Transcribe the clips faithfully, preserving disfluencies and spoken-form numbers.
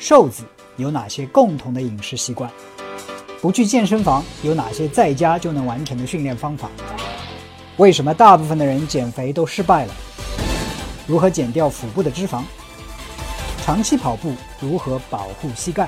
瘦子有哪些共同的饮食习惯？不去健身房有哪些在家就能完成的训练方法？为什么大部分的人减肥都失败了？如何减掉腹部的脂肪？长期跑步如何保护膝盖？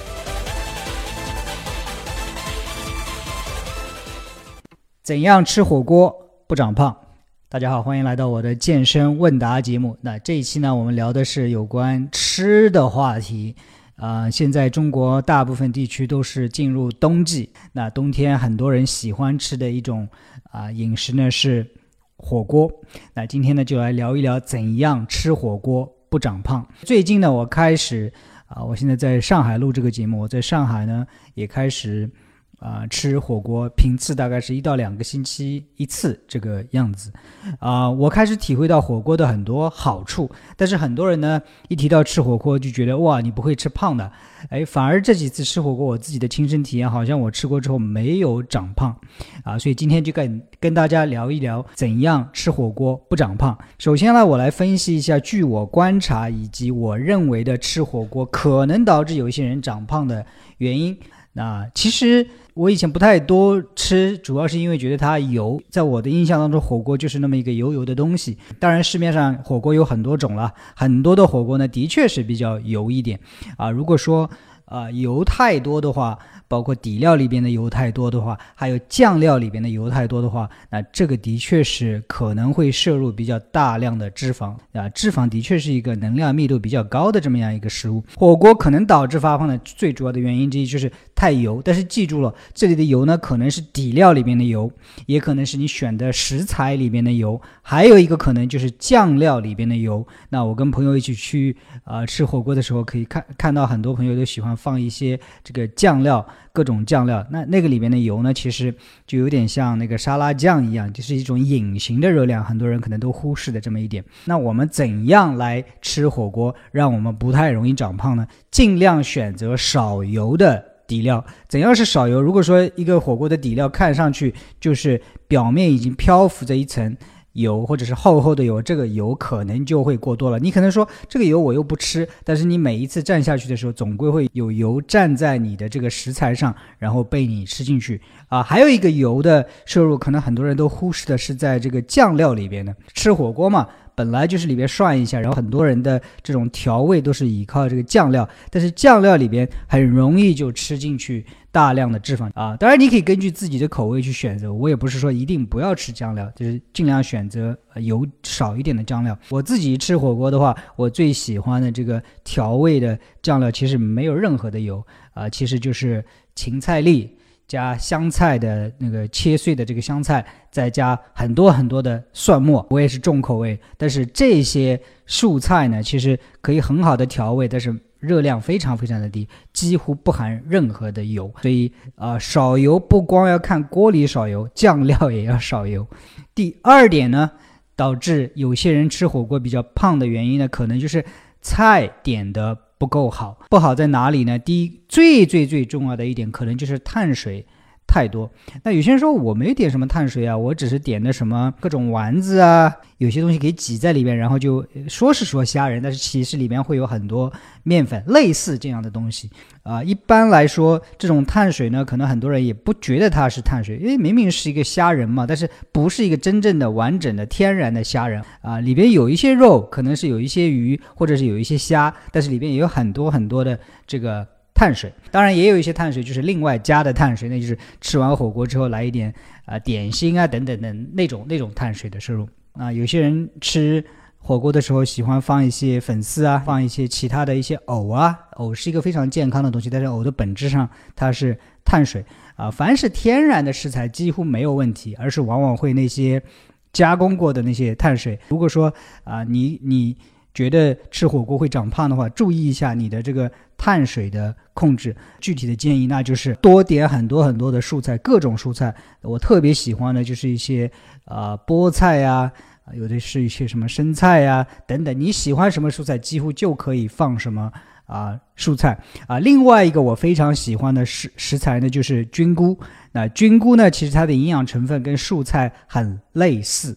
怎样吃火锅不长胖？大家好，欢迎来到我的健身问答节目。那这一期呢，我们聊的是有关吃的话题。呃，现在中国大部分地区都是进入冬季，那冬天很多人喜欢吃的一种啊、呃、饮食呢是火锅。那今天呢就来聊一聊怎样吃火锅不长胖。最近呢，我开始啊、呃，我现在在上海录这个节目，我在上海呢也开始。啊、呃，吃火锅频次大概是一到两个星期一次这个样子，啊、呃，我开始体会到火锅的很多好处，但是很多人呢一提到吃火锅就觉得哇你不会吃胖的，哎，反而这几次吃火锅我自己的亲身体验好像我吃过之后没有长胖，啊，所以今天就跟跟大家聊一聊怎样吃火锅不长胖。首先呢，我来分析一下据我观察以及我认为的吃火锅可能导致有一些人长胖的原因。那其实我以前不太多吃，主要是因为觉得它油，在我的印象当中火锅就是那么一个油油的东西。当然市面上火锅有很多种了，很多的火锅呢的确是比较油一点啊。如果说啊、呃、油太多的话，包括底料里边的油太多的话，还有酱料里边的油太多的话，那这个的确是可能会摄入比较大量的脂肪啊。脂肪的确是一个能量密度比较高的这么样一个食物。火锅可能导致发胖的最主要的原因之一就是太油，但是记住了，这里的油呢可能是底料里边的油，也可能是你选的食材里边的油，还有一个可能就是酱料里边的油。那我跟朋友一起去啊、呃、吃火锅的时候，可以看看到很多朋友都喜欢放一些这个酱料。各种酱料，那那个里面的油呢，其实就有点像那个沙拉酱一样，就是一种隐形的热量，很多人可能都忽视的这么一点。那我们怎样来吃火锅，让我们不太容易长胖呢？尽量选择少油的底料。怎样是少油？如果说一个火锅的底料看上去就是表面已经漂浮着一层油，或者是厚厚的油，这个油可能就会过多了。你可能说这个油我又不吃，但是你每一次蘸下去的时候总归会有油蘸在你的这个食材上，然后被你吃进去啊。还有一个油的摄入可能很多人都忽视的是在这个酱料里边的。吃火锅嘛，本来就是里边涮一下，然后很多人的这种调味都是依靠这个酱料，但是酱料里边很容易就吃进去大量的脂肪啊。当然你可以根据自己的口味去选择，我也不是说一定不要吃酱料，就是尽量选择油少一点的酱料。我自己吃火锅的话，我最喜欢的这个调味的酱料其实没有任何的油啊，其实就是芹菜粒加香菜的那个切碎的这个香菜，再加很多很多的蒜末。我也是重口味，但是这些蔬菜呢其实可以很好的调味，但是热量非常非常的低，几乎不含任何的油。所以啊、呃，少油不光要看锅里少油，酱料也要少油。第二点呢，导致有些人吃火锅比较胖的原因呢，可能就是菜点的不够好。不好在哪里呢？第一，最最最重要的一点可能就是碳水太多。那有些人说我没点什么碳水啊，我只是点的什么各种丸子啊，有些东西给挤在里面，然后就说是说虾仁，但是其实里面会有很多面粉，类似这样的东西啊、呃。一般来说这种碳水呢，可能很多人也不觉得它是碳水，因为明明是一个虾仁嘛，但是不是一个真正的完整的天然的虾仁啊、呃。里边有一些肉，可能是有一些鱼，或者是有一些虾，但是里边也有很多很多的这个碳水。当然也有一些碳水就是另外加的碳水，那就是吃完火锅之后来一点啊、呃、点心啊等等的那种那种碳水的摄入啊、呃。有些人吃火锅的时候喜欢放一些粉丝啊，放一些其他的一些藕啊，藕是一个非常健康的东西，但是藕的本质上它是碳水啊、呃。凡是天然的食材几乎没有问题，而是往往会那些加工过的那些碳水。如果说啊、呃、你你觉得吃火锅会长胖的话，注意一下你的这个碳水的控制。具体的建议那就是多点很多很多的蔬菜，各种蔬菜。我特别喜欢的就是一些啊、呃、菠菜呀、啊，有的是一些什么生菜呀等等，你喜欢什么蔬菜几乎就可以放什么啊蔬菜啊。另外一个我非常喜欢的食食材呢就是菌菇。那菌菇呢其实它的营养成分跟蔬菜很类似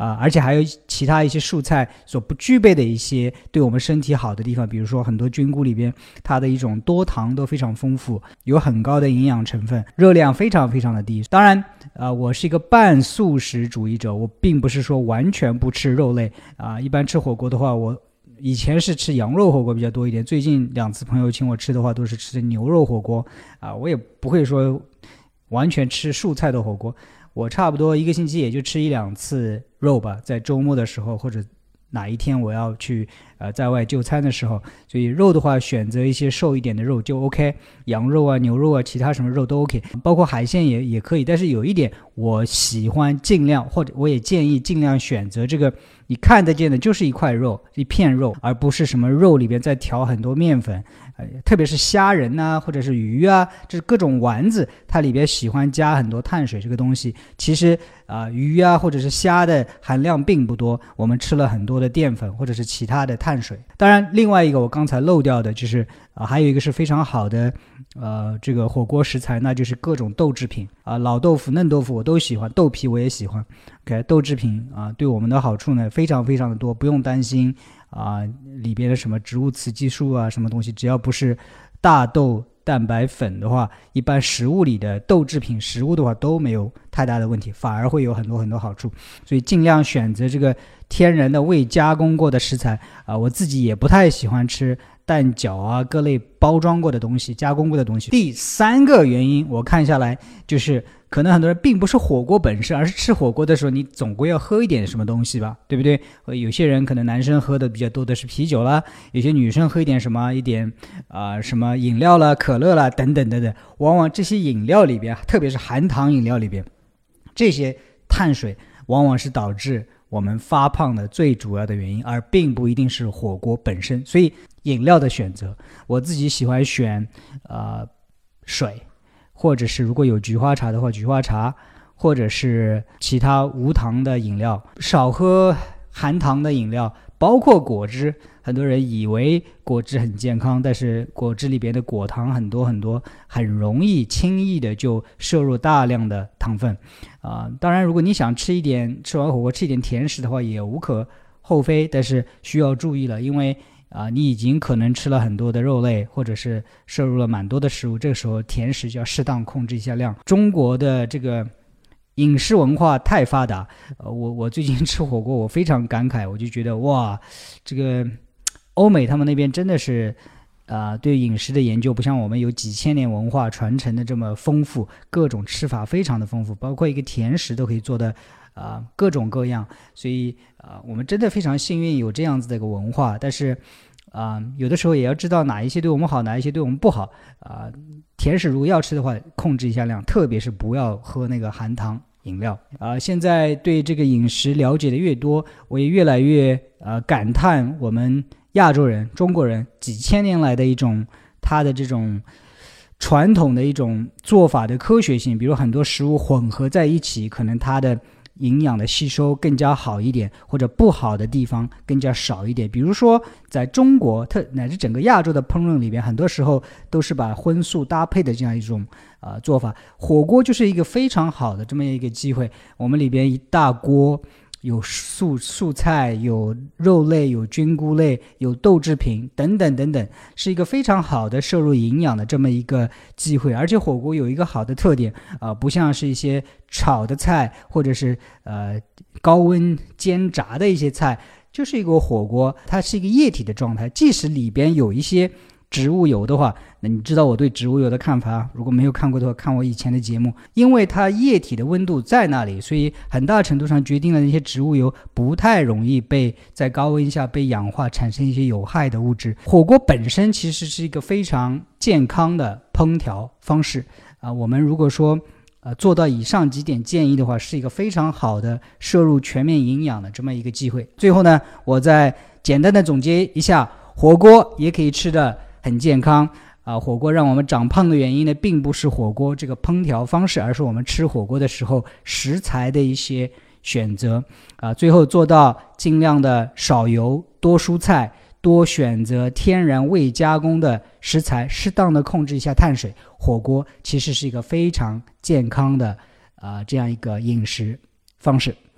啊、而且还有其他一些蔬菜所不具备的一些对我们身体好的地方，比如说很多菌菇里边它的一种多糖都非常丰富，有很高的营养成分，热量非常非常的低。当然啊、呃，我是一个半素食主义者，我并不是说完全不吃肉类啊、呃。一般吃火锅的话，我以前是吃羊肉火锅比较多一点，最近两次朋友请我吃的话都是吃的牛肉火锅啊、呃。我也不会说完全吃蔬菜的火锅，我差不多一个星期也就吃一两次肉吧，在周末的时候或者哪一天我要去呃在外就餐的时候，所以肉的话选择一些瘦一点的肉就 OK， 羊肉啊牛肉啊其他什么肉都 OK， 包括海鲜也也可以。但是有一点我喜欢尽量，或者我也建议尽量选择这个你看得见的就是一块肉一片肉，而不是什么肉里边再调很多面粉、呃、特别是虾仁啊或者是鱼啊，这是各种丸子它里边喜欢加很多碳水，这个东西其实啊、呃、鱼啊或者是虾的含量并不多，我们吃了很多的淀粉或者是其他的碳水。当然另外一个我刚才漏掉的就是啊、呃，还有一个是非常好的呃这个火锅食材，那就是各种豆制品啊、呃，老豆腐嫩豆腐我都喜欢，豆皮我也喜欢。 OK， 豆制品啊、呃、对我们的好处呢非常非常的多，不用担心啊、呃、里边的什么植物雌激素啊什么东西，只要不是大豆蛋白粉的话，一般食物里的豆制品食物的话都没有太大的问题，反而会有很多很多好处。所以尽量选择这个天然的未加工过的食材啊、呃，我自己也不太喜欢吃蛋饺啊各类包装过的东西加工过的东西。第三个原因我看下来就是可能很多人并不是火锅本身，而是吃火锅的时候你总归要喝一点什么东西吧，对不对？有些人可能男生喝的比较多的是啤酒啦，有些女生喝一点什么一点啊、呃、什么饮料啦可乐啦等等等等，往往这些饮料里边特别是含糖饮料里边这些碳水往往是导致我们发胖的最主要的原因，而并不一定是火锅本身。所以饮料的选择我自己喜欢选呃水，或者是如果有菊花茶的话菊花茶，或者是其他无糖的饮料，少喝含糖的饮料，包括果汁。很多人以为果汁很健康，但是果汁里边的果糖很多很多，很容易轻易的就摄入大量的糖分啊、呃。当然如果你想吃一点吃完火锅吃一点甜食的话也无可厚非，但是需要注意了，因为啊、呃，你已经可能吃了很多的肉类，或者是摄入了蛮多的食物，这个时候甜食就要适当控制一下量。中国的这个饮食文化太发达，呃，我我最近吃火锅我非常感慨，我就觉得哇，这个欧美他们那边真的是啊、呃，对饮食的研究不像我们有几千年文化传承的这么丰富，各种吃法非常的丰富，包括一个甜食都可以做的啊、呃、各种各样。所以啊、呃，我们真的非常幸运有这样子的一个文化，但是啊、呃，有的时候也要知道哪一些对我们好，哪一些对我们不好啊、呃。甜食如果要吃的话，控制一下量，特别是不要喝那个含糖饮料啊、呃。现在对这个饮食了解的越多，我也越来越呃感叹我们亚洲人中国人几千年来的一种他的这种传统的一种做法的科学性，比如很多食物混合在一起，可能它的营养的吸收更加好一点，或者不好的地方更加少一点。比如说在中国特乃至整个亚洲的烹饪里边，很多时候都是把荤素搭配的这样一种呃做法，火锅就是一个非常好的这么一个机会。我们里边一大锅有素素菜，有肉类，有菌菇类，有豆制品等等等等，是一个非常好的摄入营养的这么一个机会。而且火锅有一个好的特点啊、呃，不像是一些炒的菜或者是呃高温煎炸的一些菜，就是一个火锅它是一个液体的状态，即使里边有一些植物油的话，那你知道我对植物油的看法，如果没有看过的话看我以前的节目，因为它液体的温度在那里，所以很大程度上决定了那些植物油不太容易被在高温下被氧化产生一些有害的物质。火锅本身其实是一个非常健康的烹调方式啊、呃，我们如果说呃做到以上几点建议的话，是一个非常好的摄入全面营养的这么一个机会。最后呢，我再简单的总结一下，火锅也可以吃的很健康啊、呃！火锅让我们长胖的原因呢，并不是火锅这个烹调方式，而是我们吃火锅的时候食材的一些选择啊、呃。最后做到尽量的少油、多蔬菜、多选择天然未加工的食材，适当的控制一下碳水。火锅其实是一个非常健康的啊、呃、这样一个饮食方式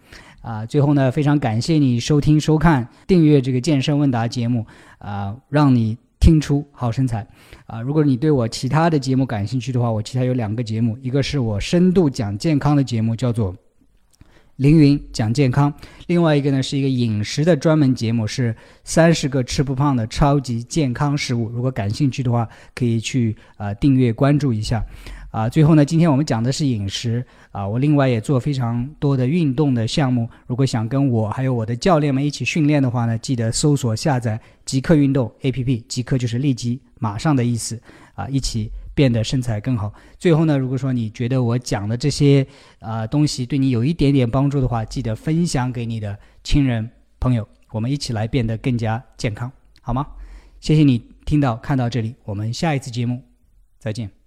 啊。最后呢，非常感谢你收听收看订阅这个健身问答节目啊，让你听出好身材啊！如果你对我其他的节目感兴趣的话，我其他有两个节目，一个是我深度讲健康的节目，叫做凌云讲健康，另外一个呢是一个饮食的专门节目，是三十个吃不胖的超级健康食物。如果感兴趣的话，可以去呃订阅关注一下啊。最后呢，今天我们讲的是饮食啊，我另外也做非常多的运动的项目。如果想跟我还有我的教练们一起训练的话呢，记得搜索下载极客运动 A P P， 极客就是立即马上的意思啊，一起变得身材更好。最后呢，如果说你觉得我讲的这些呃东西对你有一点点帮助的话，记得分享给你的亲人朋友，我们一起来变得更加健康，好吗？谢谢你听到看到这里，我们下一次节目再见。